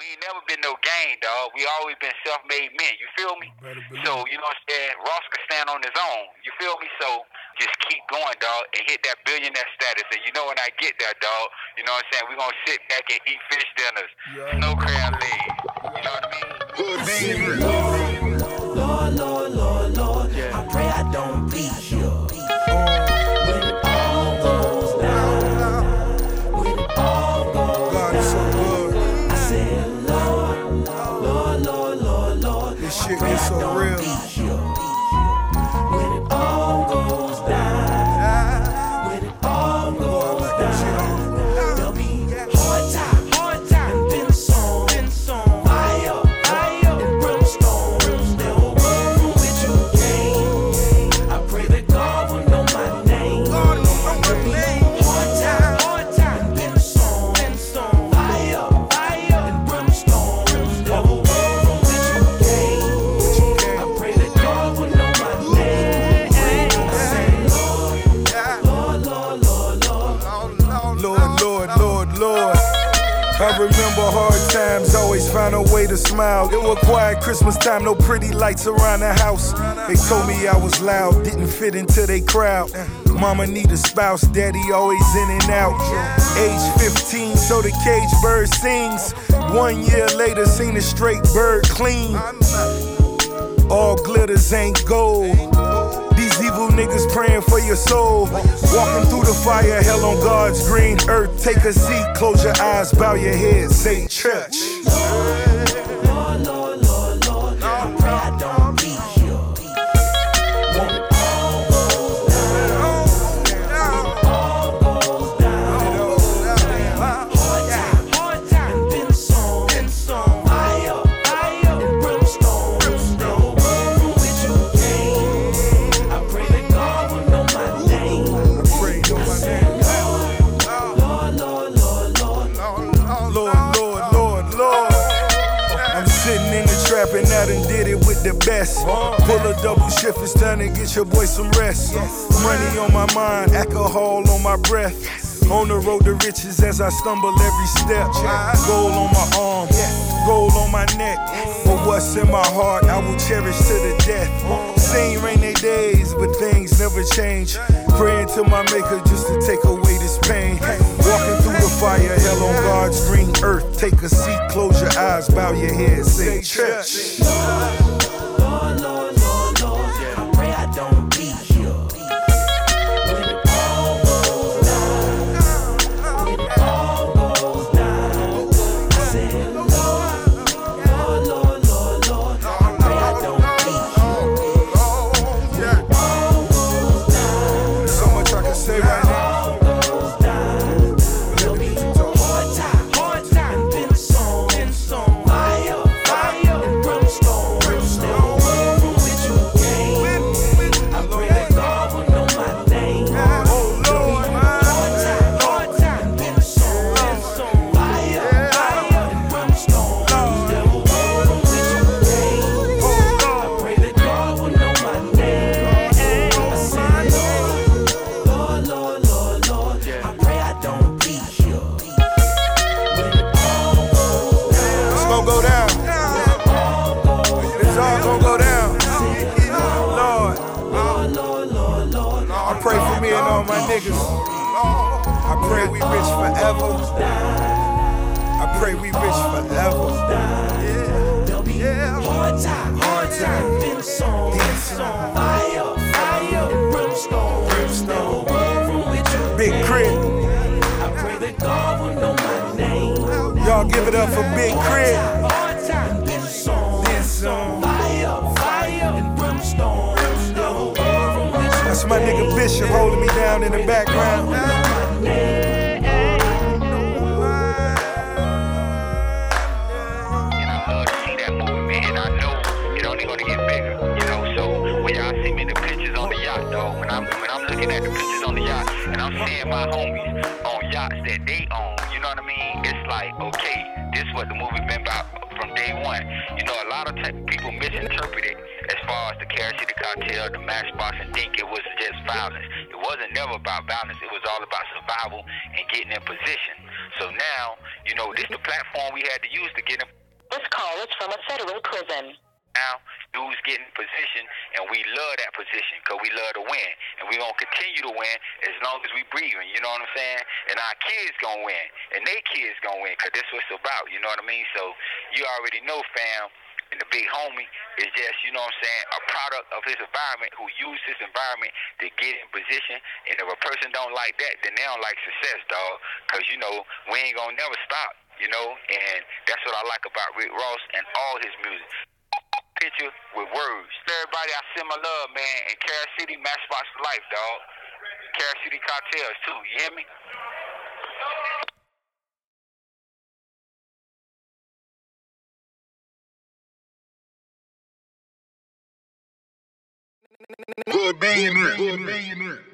We ain't never been no gang, dog. We always been self-made men. You feel me? So, you know what I'm saying? Ross can stand on his own. You feel me? So, just keep going, dog, and hit that billionaire status. And you know when I get there, dog, you know what I'm saying? We're going to sit back and eat fish dinners. Snow crab legs. You know what I mean? Lord, Lord, Lord, Lord, I pray I don't be here. When it all goes down, when it all goes God is so good. I said, Lord, Lord, Lord, Lord, Lord, This I shit pray gets I so don't real. be here. When it all goes down, when it all goes down, there'll be hard time, and then some fire, and brimstone. There will be room with you gain. I pray that God will know my name. There'll be hard time, and then some fire, and brimstone. There will be room with you gain. I pray that God will know my name. I say, Lord, Lord, Lord, Lord, Lord. Lord, Lord, Lord. I remember hard times, always found a way to smile. It was quiet Christmas time, no pretty lights around the house. They told me I was loud, didn't fit into their crowd. Mama need a spouse, daddy always in and out. Age 15, so the cage bird sings. 1 year later, seen a straight bird clean. All glitters ain't gold. These evil niggas praying for your soul. Walking through the fire, hell on God's green earth. Take a seat, close your eyes, bow your head, say church. Lord, Lord, Lord, Lord, I pray I don't be here. When it all goes down, all goes down. Hard time, and then some fire, and brimstone. There will be room with you gain. I pray that God will know my name. Lord, Lord, Lord, Lord. Lord. I'm sitting in the trap and I done did it with the best. Pull a double shift, it's time to get your boy some rest. Money on my mind, alcohol on my breath. On the road to riches as I stumble every step. Gold on my arm, gold on my neck. But what's in my heart, I will cherish to the death. Same rainy days, but things never change. Praying to my maker just to take away this pain. Walking through the fire, hell on God's green earth. Take a seat, close your eyes, bow your head, say church. Lord, Lord, Lord, Lord, I pray I don't be here. When it all goes down, when it all goes down, I said, Lord, Lord, Lord, Lord, Lord, I pray I don't be here. When it all goes down, So much I can say right now. all goes down, there'll be hard time, and then some fire, and brimstone. There will be room with you gain. I pray that God will know my name. There'll be hard time, and then some fire, and brimstone. There will be room with you gain. I pray that God will know my name. I say, Lord, Lord, Lord, Lord, I pray I don't be here. When it all goes down, It's gonna go down. It's all gonna go down. Lord, Lord, Lord, Lord, I pray for me and all my niggas. I pray we rich forever. I pray we rich forever. there'll be hard time, then some fire, and brimstone. There will be room with you. Big Crit. I pray that God will know my name. Y'all give it up for Big Crit. Hard time, then some fire, and brimstone. There will be room with you. That's my nigga Bishop holding me down in the background. My name. And I love to see that movement, and I know it only gonna get bigger, you know. So when y'all see me in the pictures on the yacht, dog, when I'm looking at the pictures on the yacht, and I'm seeing my homies on yachts that they own, you know what I mean? It's like, okay, this is what the movie been about from day one. You know, a lot of people misinterpret it as far as the Carol City Cartel, the Matchbox, and think it was just violence. It wasn't never about violence. It was all about survival and getting in position. So now, you know, this the platform we had to use to get him. This call is from a federal prison. Now, dudes getting position, and we love that position because we love to win. And we're going to continue to win as long as we breathing, you know what I'm saying? And our kids going to win, and their kids going to win because this is what it's about, you know what I mean? So you already know, fam, and the big homie is just, you know what I'm saying, a product of his environment who used his environment to get in position. And if a person don't like that, then they don't like success, dog, because, you know, we ain't going to never stop, you know? And that's what I like about Rick Ross and all his music. Picture with words. Everybody, I send my love, man. And Carol City, Matchbox for life, dog. Carol City Cocktails, too. You hear me? Good millionaire.